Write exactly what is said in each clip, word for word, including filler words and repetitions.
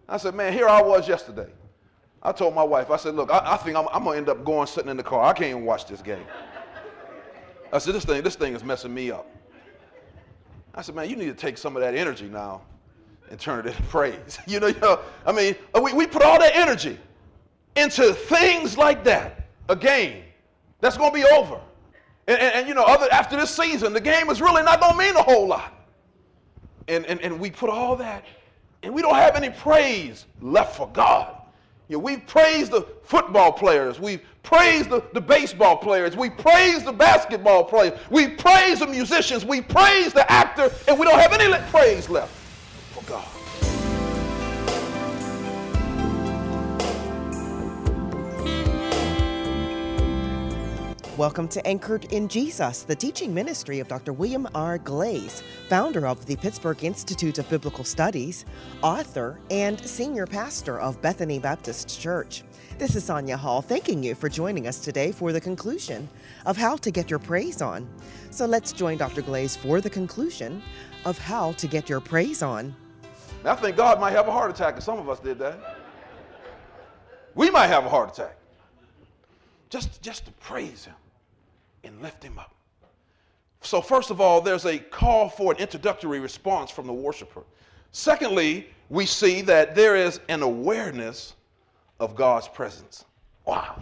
I said, man, here I was yesterday. I told my wife, I said, look, I, I think I'm, I'm going to end up going sitting in the car. I can't even watch this game. I said, this thing, this thing is messing me up. I said, man, you need to take some of that energy now and turn it into praise. you know, you know, I mean, we, we put all that energy into things like that, a game that's going to be over. And, and, and, you know, other, after this season, the game is really not going to mean a whole lot. And, and, and we put all that, and we don't have any praise left for God. You know, we praise the football players. We praise the, the baseball players. We praise the basketball players. We praise the musicians. We praise the actor, and we don't have any praise left for God. Welcome to Anchored in Jesus, the teaching ministry of Doctor William R. Glaze, founder of the Pittsburgh Institute of Biblical Studies, author, and senior pastor of Bethany Baptist Church. This is Sonia Hall thanking you for joining us today for the conclusion of How to Get Your Praise On. So let's join Doctor Glaze for the conclusion of How to Get Your Praise On. Now, I think God might have a heart attack, and some of us did that. We might have a heart attack. Just, just to praise him and lift him up. So first of all, there's a call for an introductory response from the worshiper. Secondly, we see that there is an awareness of God's presence. Wow.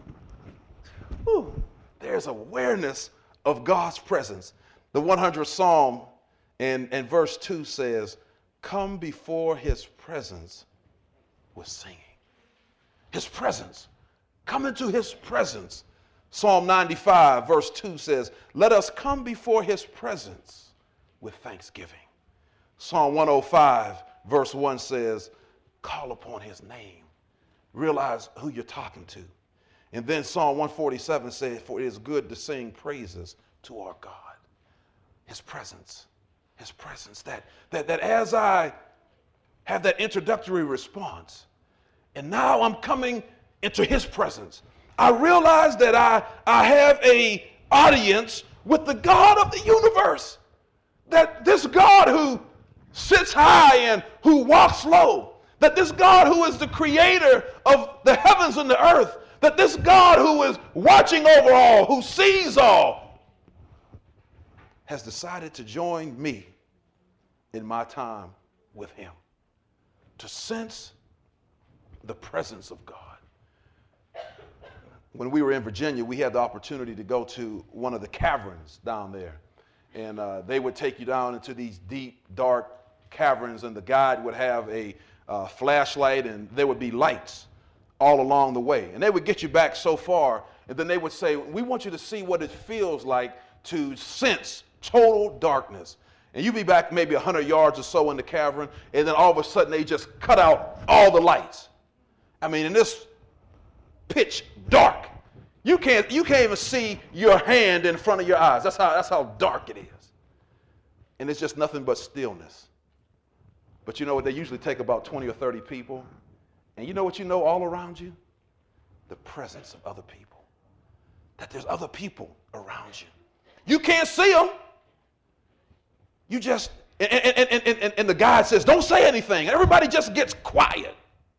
Whew. There's awareness of God's presence. The one hundredth Psalm and, and verse two says, come before his presence with singing. His presence. Come into his presence. Psalm ninety-five verse two says, let us come before his presence with thanksgiving. Psalm one oh five verse one says, call upon his name. Realize who you're talking to. And then Psalm one forty-seven says, for it is good to sing praises to our God. His presence, his presence. That, that, that as I have that introductory response, and now I'm coming into his presence, I realize that I, I have a audience with the God of the universe. That this God who sits high and who walks low, that this God who is the creator of the heavens and the earth, that this God who is watching over all, who sees all, has decided to join me in my time with him, to sense the presence of God. When we were in Virginia, we had the opportunity to go to one of the caverns down there. And uh, they would take you down into these deep, dark caverns, and the guide would have a uh, flashlight, and there would be lights all along the way. And they would get you back so far, and then they would say, we want you to see what it feels like to sense total darkness. And you'd be back maybe one hundred yards or so in the cavern, and then all of a sudden they just cut out all the lights. I mean, in this pitch dark, you can't you can't even see your hand in front of your eyes. That's how that's how dark it is. And it's just nothing but stillness. But you know what? They usually take about twenty or thirty people. And you know what you know all around you? The presence of other people. That there's other people around you. You can't see them. You just, and, and, and, and, and the guide says, don't say anything. Everybody just gets quiet.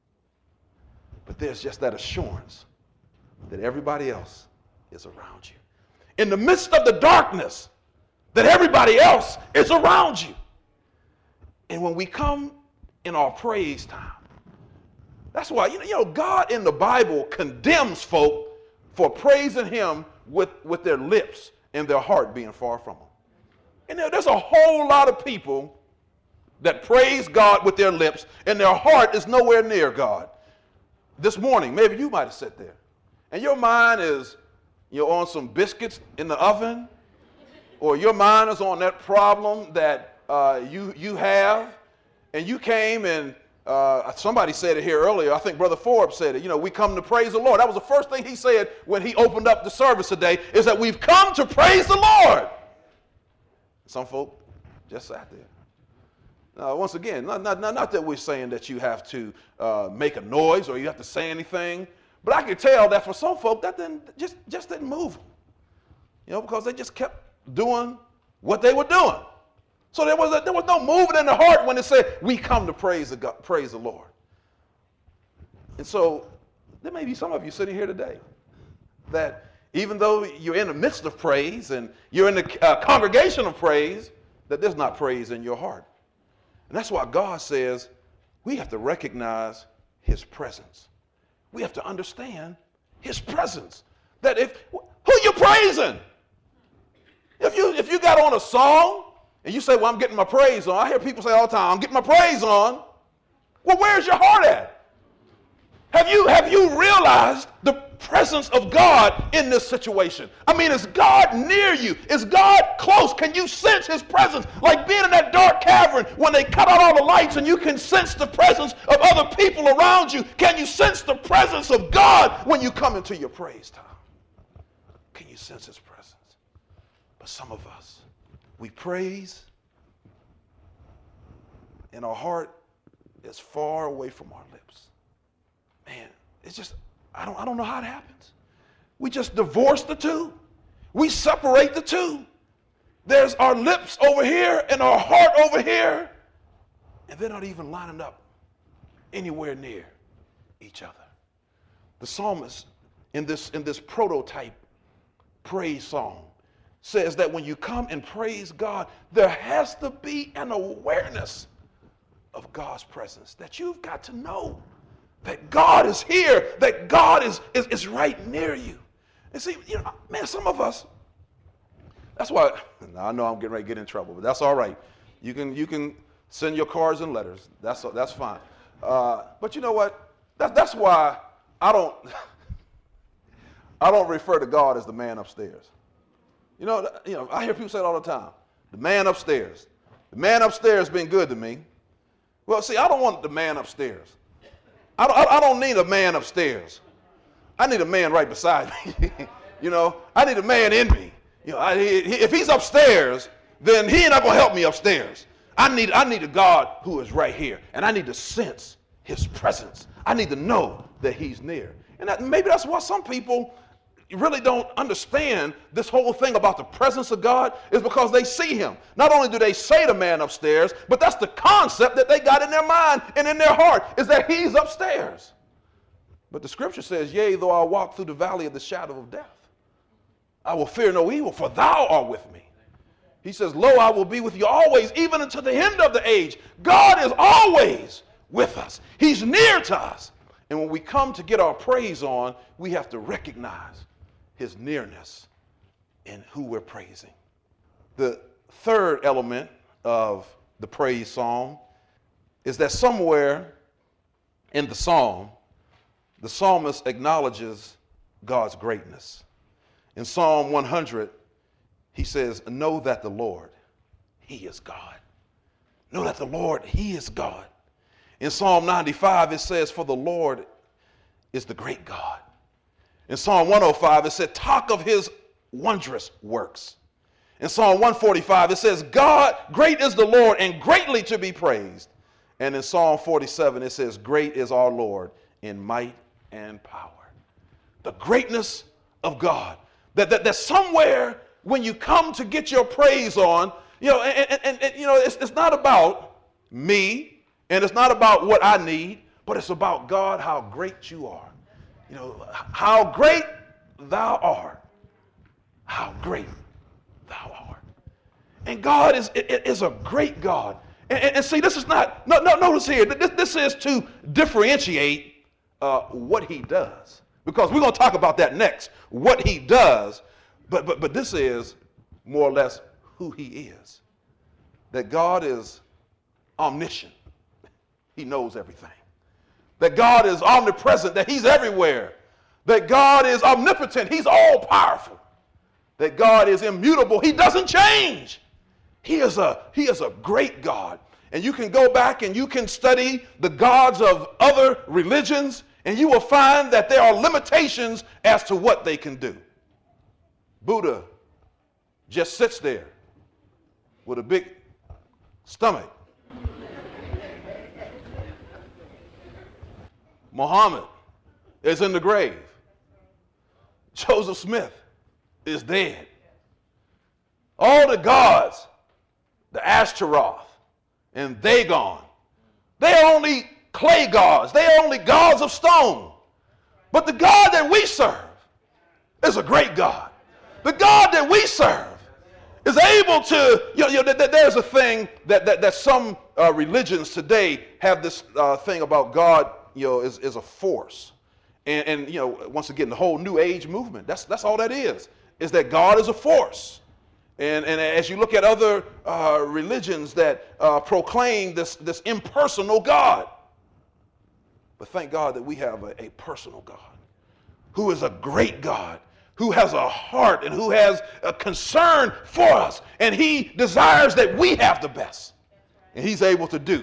But there's just that assurance that everybody else is around you. In the midst of the darkness, that everybody else is around you. And when we come in our praise time, that's why, you know, you know God in the Bible condemns folk for praising him with, with their lips and their heart being far from him. And there, there's a whole lot of people that praise God with their lips and their heart is nowhere near God. This morning, maybe you might have sat there and your mind is, you're on some biscuits in the oven, or your mind is on that problem that uh, you, you have, and you came and uh, somebody said it here earlier. I think Brother Forbes said it. You know, we come to praise the Lord. That was the first thing he said when he opened up the service today, is that we've come to praise the Lord. Some folk just sat there. Now, once again, not, not, not that we're saying that you have to uh, make a noise or you have to say anything, but I can tell that for some folk that didn't, just, just didn't move them, you know, because they just kept doing what they were doing. So there was, a, there was no movement in the heart when it said, we come to praise the, God, praise the Lord. And so there may be some of you sitting here today that even though you're in the midst of praise and you're in the uh, congregation of praise, that there's not praise in your heart. And that's why God says we have to recognize his presence. We have to understand his presence. That if, who you praising? If you, if you got on a song and you say, well, I'm getting my praise on. I hear people say all the time, I'm getting my praise on. Well, where's your heart at? Have you, have you realized the presence of God in this situation? I mean, is God near you? Is God close? Can you sense his presence? Like being in that dark cavern when they cut out all the lights and you can sense the presence of other people around you. Can you sense the presence of God when you come into your praise time? Can you sense his presence? But some of us, we praise and our heart is far away from our lips. Man, it's just, I don't, I don't know how it happens. We just divorce the two. We separate the two. There's our lips over here and our heart over here, and they're not even lining up anywhere near each other. The psalmist in this, in this prototype praise song says that when you come and praise God, there has to be an awareness of God's presence, that you've got to know that God is here, that God is, is, is right near you. And see, you know, man, some of us, that's why, I know I'm getting ready to get in trouble, but that's all right. You can, you can send your cards and letters. That's, that's fine. Uh, but you know what? That, that's why I don't, I don't refer to God as the man upstairs. You know, you know, I hear people say it all the time. The man upstairs. The man upstairs has been good to me. Well, see, I don't want the man upstairs. I don't, I don't need a man upstairs. I need a man right beside me. You know, I need a man in me. You know, I, he, if he's upstairs, then he ain't not gonna help me upstairs. I need, I need a God who is right here, and I need to sense his presence. I need to know that he's near. And that, maybe that's why some people really don't understand this whole thing about the presence of God, is because they see him. Not only do they say the man upstairs, but that's the concept that they got in their mind and in their heart, is that he's upstairs. But the scripture says, yea, though I walk through the valley of the shadow of death, I will fear no evil, for thou art with me. He says, lo, I will be with you always, even unto the end of the age. God is always with us. He's near to us. And when we come to get our praise on, we have to recognize his nearness in who we're praising. The third element of the praise song is that somewhere in the psalm, the psalmist acknowledges God's greatness. In Psalm one hundred, he says, know that the Lord, he is God. Know that the Lord, he is God. In Psalm ninety-five, it says, for the Lord is the great God. In Psalm one oh five, it said, talk of his wondrous works. In Psalm one forty-five, it says, God, great is the Lord and greatly to be praised. And in Psalm forty-seven, it says, great is our Lord in might and power. The greatness of God. That, that, that somewhere when you come to get your praise on, you know, and, and, and you know, it's, it's not about me, and it's not about what I need, but it's about God, how great you are. You know, how great thou art. How great thou art. And God is, is a great God. And, and, and see, this is not, no, no, notice here, this, this is to differentiate uh, what he does. Because we're going to talk about that next, what he does. But, but, but this is more or less who he is. That God is omniscient. He knows everything. That God is omnipresent, that he's everywhere. That God is omnipotent, he's all powerful. That God is immutable, he doesn't change. He is a, he is a great God. And you can go back and you can study the gods of other religions, and you will find that there are limitations as to what they can do. Buddha just sits there with a big stomach. Muhammad is in the grave. Joseph Smith is dead. All the gods, the Ashtaroth and Dagon, they're only clay gods. They are only gods of stone. But the God that we serve is a great God. The God that we serve is able to, you know, you know there's a thing that, that, that some uh, religions today have this uh, thing about God, you know, is, is a force. And, and, you know, once again, the whole New Age movement, that's, that's all that is, is that God is a force. And, and as you look at other uh, religions that uh, proclaim this, this impersonal God, but thank God that we have a, a personal God who is a great God, who has a heart and who has a concern for us. And he desires that we have the best. And he's able to do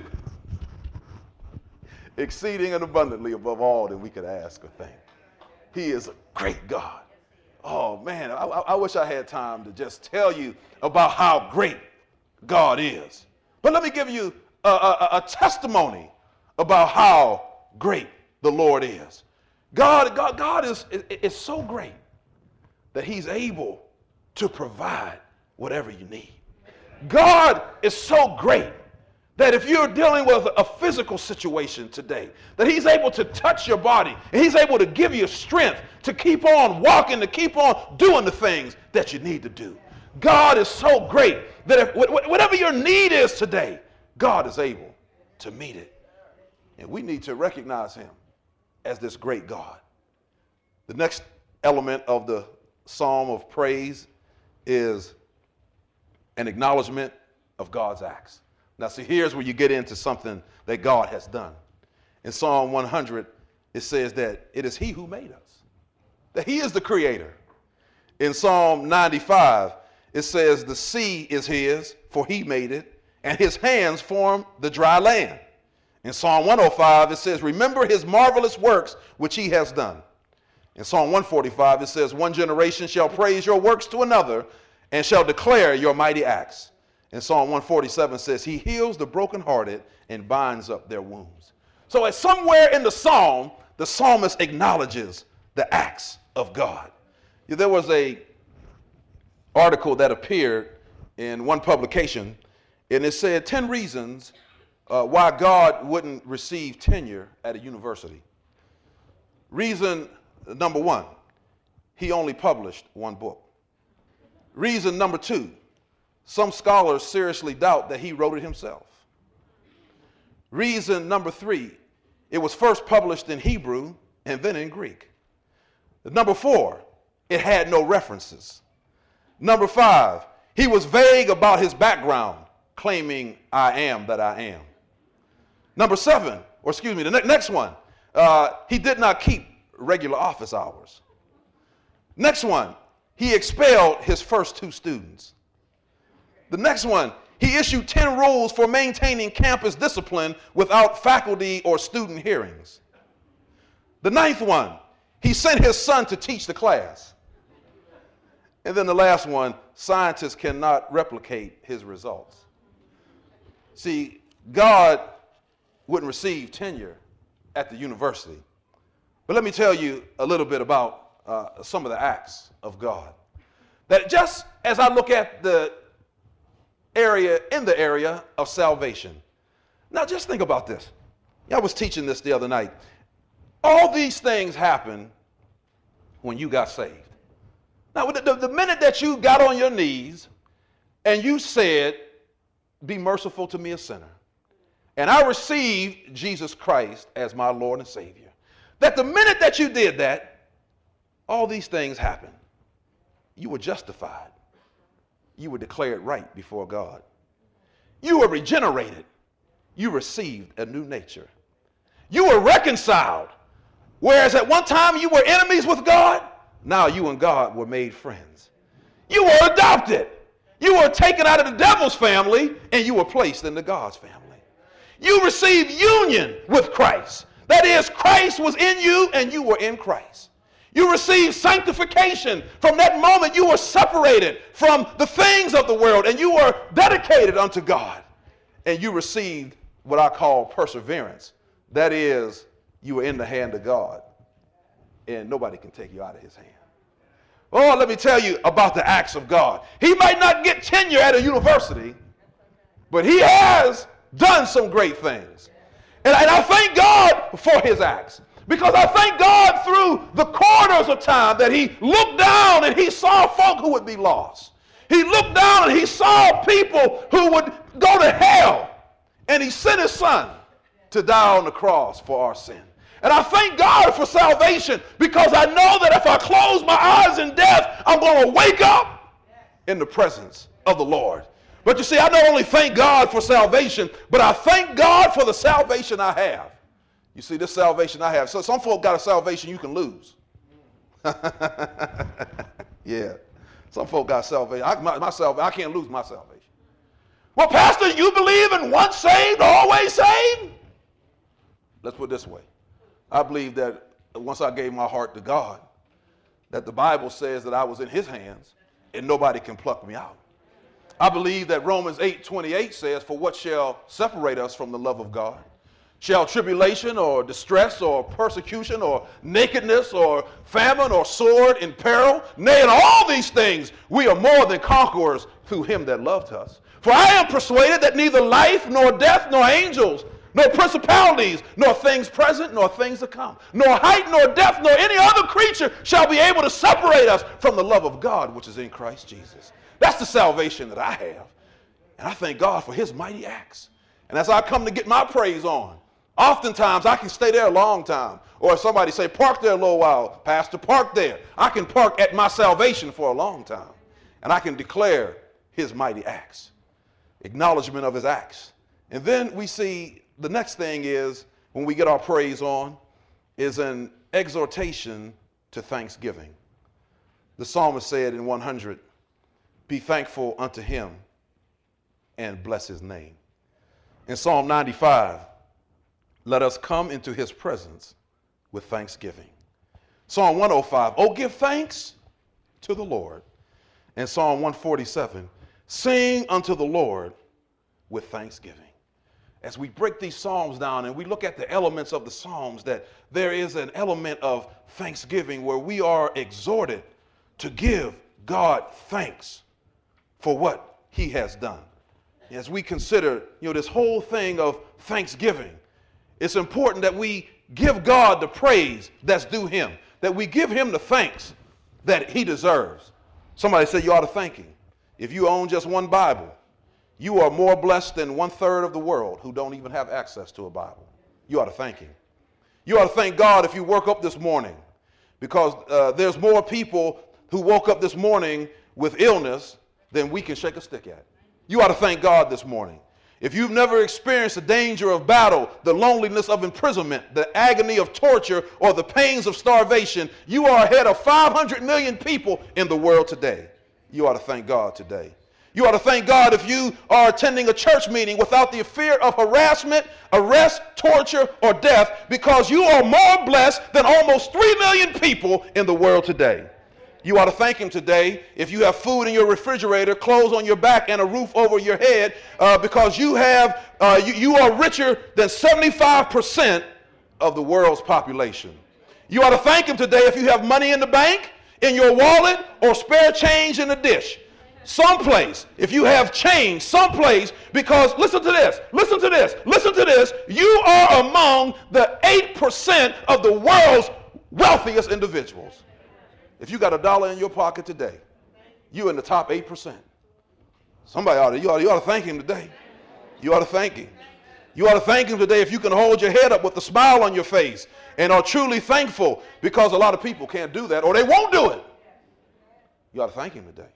exceeding and abundantly above all that we could ask or think. He is a great God. Oh, man, I, I wish I had time to just tell you about how great God is. But let me give you a, a, a testimony about how great the Lord is. God, God, God is, is, is so great that he's able to provide whatever you need. God is so great that if you're dealing with a physical situation today, that he's able to touch your body, and he's able to give you strength to keep on walking, to keep on doing the things that you need to do. God is so great that if whatever your need is today, God is able to meet it. And we need to recognize him as this great God. The next element of the psalm of praise is an acknowledgement of God's acts. Now, see, here's where you get into something that God has done. In Psalm one hundred, it says that it is he who made us, that he is the creator. In Psalm ninety-five, it says the sea is his, for he made it, and his hands formed the dry land. In Psalm one oh five, it says, remember his marvelous works which he has done. In Psalm one forty-five, it says, one generation shall praise your works to another and shall declare your mighty acts. In Psalm one forty-seven says, he heals the brokenhearted and binds up their wounds. So at somewhere in the psalm, the psalmist acknowledges the acts of God. There was a article that appeared in one publication, and it said ten reasons uh, why God wouldn't receive tenure at a university. Reason number one, he only published one book. Reason number two, some scholars seriously doubt that he wrote it himself. Reason number three, it was first published in Hebrew and then in Greek. Number four, it had no references. Number five, he was vague about his background, claiming I am that I am. Number seven, or excuse me, the ne- next one, uh, he did not keep regular office hours. Next one, he expelled his first two students. The next one, he issued ten rules for maintaining campus discipline without faculty or student hearings. The ninth one, he sent his son to teach the class. And then the last one, scientists cannot replicate his results. See, God wouldn't receive tenure at the university. But let me tell you a little bit about uh, some of the acts of God. That just as I look at the area, in the area of salvation. Now just think about this. I was teaching this the other night. All these things happen when you got saved. Now the, the, the minute that you got on your knees and you said, be merciful to me a sinner, and I received Jesus Christ as my Lord and Savior, that the minute that you did that, all these things happened. You were justified. You were declared right before God. You were regenerated. You received a new nature. You were reconciled. Whereas at one time you were enemies with God, now you and God were made friends. You were adopted. You were taken out of the devil's family and you were placed into God's family. You received union with Christ. That is, Christ was in you and you were in Christ. You received sanctification. From that moment, you were separated from the things of the world and you were dedicated unto God. And you received what I call perseverance. That is, you were in the hand of God and nobody can take you out of his hand. Oh, let me tell you about the acts of God. He might not get tenure at a university, but he has done some great things. And, and I thank God for his acts. Because I thank God through the corridors of time that he looked down and he saw folk who would be lost. He looked down and he saw people who would go to hell. And he sent his son to die on the cross for our sin. And I thank God for salvation because I know that if I close my eyes in death, I'm going to wake up in the presence of the Lord. But you see, I not only thank God for salvation, but I thank God for the salvation I have. You see, this salvation I have. So some folk got a salvation you can lose. Yeah. Some folk got salvation. I, my, my salvation. I can't lose my salvation. Well, Pastor, you believe in once saved, always saved? Let's put it this way. I believe that once I gave my heart to God, that the Bible says that I was in his hands and nobody can pluck me out. I believe that Romans eight twenty-eight says, for what shall separate us from the love of God? Shall tribulation or distress or persecution or nakedness or famine or sword in peril? Nay, in all these things we are more than conquerors through him that loved us. For I am persuaded that neither life nor death nor angels nor principalities, nor things present, nor things to come, nor height, nor depth, nor any other creature shall be able to separate us from the love of God, which is in Christ Jesus. That's the salvation that I have. And I thank God for his mighty acts. And as I come to get my praise on, oftentimes I can stay there a long time. Or if somebody say, park there a little while, Pastor, park there. I can park at my salvation for a long time. And I can declare his mighty acts, acknowledgement of his acts. And then we see the next thing is, when we get our praise on, is an exhortation to thanksgiving. The psalmist said in one hundred, be thankful unto him and bless his name. In Psalm ninety-five, let us come into his presence with thanksgiving. Psalm one oh five, oh, give thanks to the Lord. And Psalm one forty-seven, sing unto the Lord with thanksgiving. As we break these psalms down and we look at the elements of the psalms, that there is an element of thanksgiving where we are exhorted to give God thanks for what he has done. As we consider, you know, this whole thing of thanksgiving, it's important that we give God the praise that's due him, that we give him the thanks that he deserves. Somebody said you ought to thank him. If you own just one Bible, you are more blessed than one third of the world who don't even have access to a Bible. You ought to thank him. You ought to thank God if you woke up this morning, because uh, there's more people who woke up this morning with illness than we can shake a stick at. You ought to thank God this morning. If you've never experienced the danger of battle, the loneliness of imprisonment, the agony of torture, or the pains of starvation, you are ahead of five hundred million people in the world today. You ought to thank God today. You ought to thank God if you are attending a church meeting without the fear of harassment, arrest, torture, or death, because you are more blessed than almost three million people in the world today. You ought to thank him today if you have food in your refrigerator, clothes on your back, and a roof over your head, uh, because you have uh, you, you are richer than seventy-five percent of the world's population. You ought to thank him today if you have money in the bank, in your wallet, or spare change in the dish. Someplace, if you have change, someplace, because listen to this, listen to this, listen to this, you are among the eight percent of the world's wealthiest individuals. If you got a dollar in your pocket today, you're in the top eight percent. Somebody ought to, you ought to, you ought to thank him today. You ought to thank him. You ought to thank him today if you can hold your head up with a smile on your face and are truly thankful, because a lot of people can't do that or they won't do it. You ought to thank him today.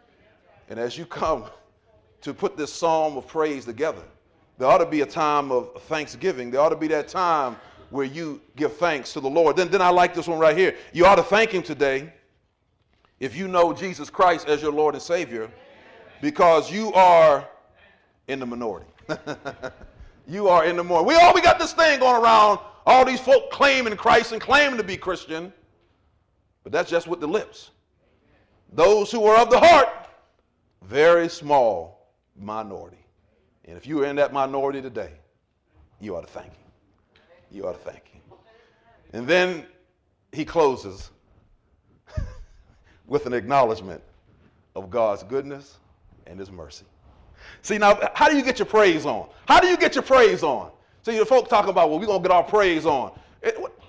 And as you come to put this psalm of praise together, there ought to be a time of thanksgiving. There ought to be that time where you give thanks to the Lord. Then, then I like this one right here. You ought to thank him today if you know Jesus Christ as your Lord and Savior, because you are in the minority. You are in the minority. We all we got this thing going around, all these folk claiming Christ and claiming to be Christian, but that's just with the lips. Those who are of the heart, very small minority. And if you are in that minority today, you ought to thank him. You ought to thank him. And then he closes with an acknowledgement of God's goodness and his mercy. See, now, how do you get your praise on? How do you get your praise on? See, the folks talking about, well, we're going to get our praise on. It, what?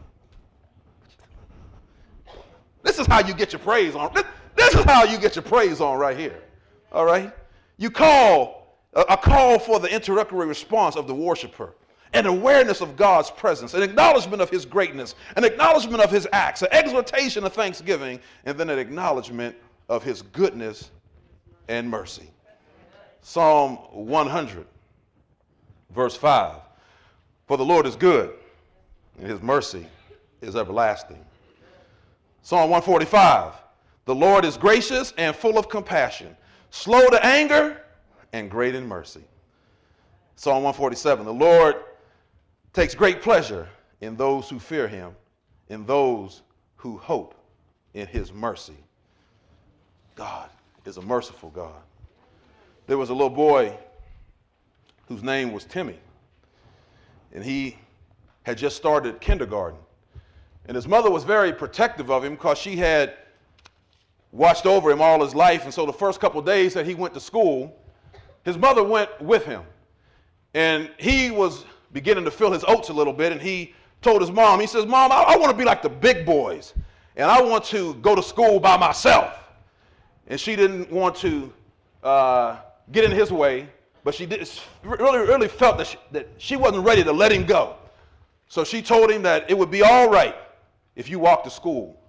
This is how you get your praise on. This, this is how you get your praise on right here. All right? You call, a, a call for the interrogatory response of the worshiper, an awareness of God's presence, an acknowledgement of his greatness, an acknowledgement of his acts, an exhortation of thanksgiving, and then an acknowledgement of his goodness and mercy. Psalm one hundred, verse five. For the Lord is good, and his mercy is everlasting. Psalm one forty-five. The Lord is gracious and full of compassion, slow to anger and great in mercy. Psalm one forty-seven. The Lord takes great pleasure in those who fear him, in those who hope in his mercy. God is a merciful God. There was a little boy whose name was Timmy, and he had just started kindergarten. And his mother was very protective of him because she had watched over him all his life. And so the first couple of days that he went to school, his mother went with him. And he was beginning to fill his oats a little bit, and he told his mom, he says, Mom, I, I want to be like the big boys, and I want to go to school by myself. And she didn't want to uh, get in his way, but she did, really, really felt that she, that she wasn't ready to let him go. So she told him that it would be all right if you walked to school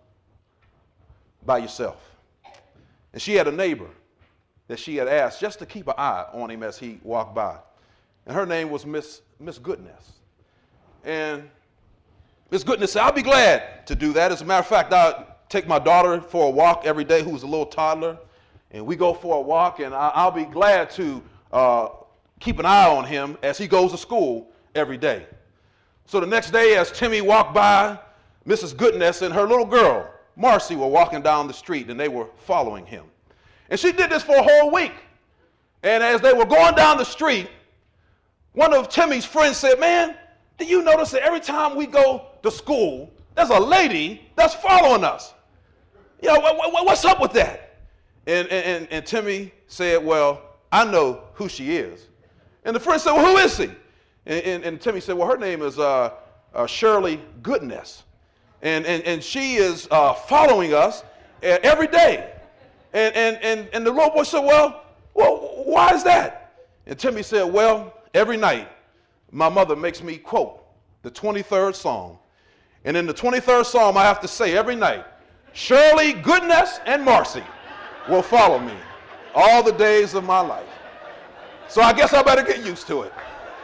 by yourself. And she had a neighbor that she had asked just to keep an eye on him as he walked by. And her name was Miss Miss Goodness. And Miss Goodness said, I'll be glad to do that. As a matter of fact, I'll take my daughter for a walk every day, who's a little toddler, and we go for a walk, and I'll be glad to uh, keep an eye on him as he goes to school every day. So the next day, as Timmy walked by, Missus Goodness and her little girl, Marcy, were walking down the street, and they were following him. And she did this for a whole week. And as they were going down the street, one of Timmy's friends said, man, do you notice that every time we go to school, there's a lady that's following us? You know, what, what, what's up with that? And, and, and Timmy said, well, I know who she is. And the friend said, well, who is she? And, and, and Timmy said, well, her name is uh, uh, Shirley Goodness. And, and, and she is uh, following us uh, every day. And, and, and, and the little boy said, well, well, why is that? And Timmy said, well, every night my mother makes me quote the twenty-third Psalm. And in the twenty-third Psalm, I have to say every night, Shirley, Goodness, and Marcy will follow me all the days of my life. So I guess I better get used to it.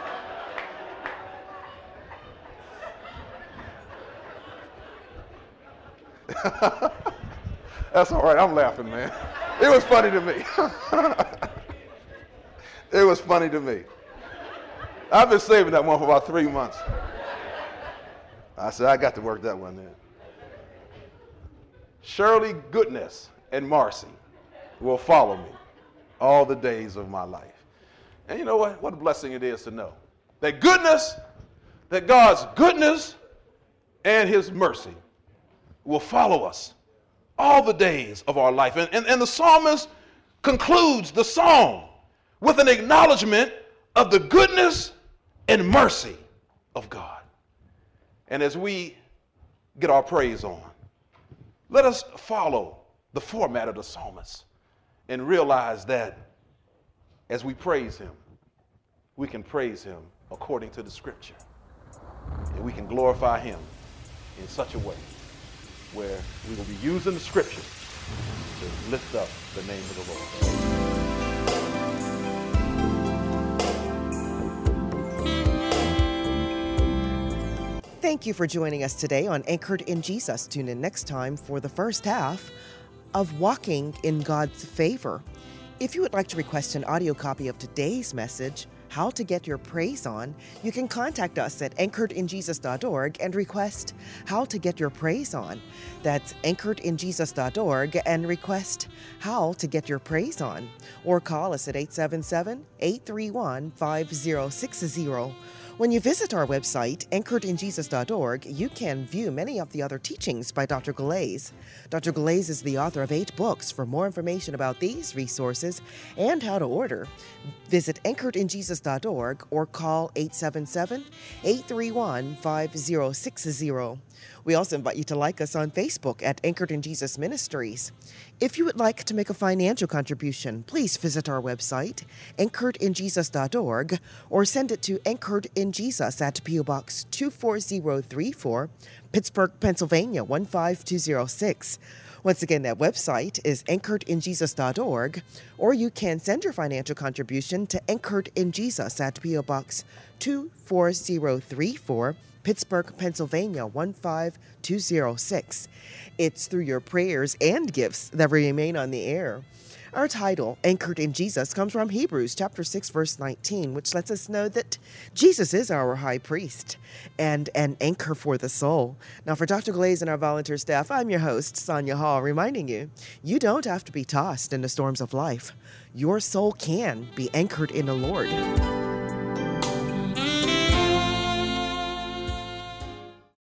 That's all right. I'm laughing, man. It was funny to me. It was funny to me. I've been saving that one for about three months. I said, I got to work that one in. Shirley, Goodness, and Marcy will follow me all the days of my life. And you know what? What a blessing it is to know that goodness, that God's goodness and his mercy will follow us all the days of our life. And, and, and the psalmist concludes the psalm with an acknowledgement of the goodness and mercy of God. And as we get our praise on, let us follow the format of the psalmist and realize that as we praise him, we can praise him according to the scripture. And we can glorify him in such a way where we will be using the scripture to lift up the name of the Lord. Thank you for joining us today on Anchored in Jesus. Tune in next time for the first half of Walking in God's Favor. If you would like to request an audio copy of today's message, How to Get Your Praise On, you can contact us at anchored in jesus dot org and request How to Get Your Praise On. That's anchored in jesus dot org and request How to Get Your Praise On. Or call us at eight seven seven, eight three one, five zero six zero. When you visit our website, anchored in jesus dot org, you can view many of the other teachings by Doctor Glaze. Doctor Glaze is the author of eight books. For more information about these resources and how to order, visit anchored in jesus dot org or call eight seven seven, eight three one, five zero six zero. We also invite you to like us on Facebook at Anchored in Jesus Ministries. If you would like to make a financial contribution, please visit our website, anchored in jesus dot org, or send it to Anchored in Jesus at P O Box two four zero three four, Pittsburgh, Pennsylvania one five two zero six. Once again, that website is anchored in jesus dot org, or you can send your financial contribution to Anchored in Jesus at P O Box two four zero three four, Pittsburgh, Pennsylvania one five two zero six. It's through your prayers and gifts that we remain on the air. Our title, Anchored in Jesus, comes from Hebrews chapter six, verse nineteen, which lets us know that Jesus is our high priest and an anchor for the soul. Now, for Doctor Glaze and our volunteer staff, I'm your host, Sonia Hall, reminding you, you don't have to be tossed in the storms of life. Your soul can be anchored in the Lord.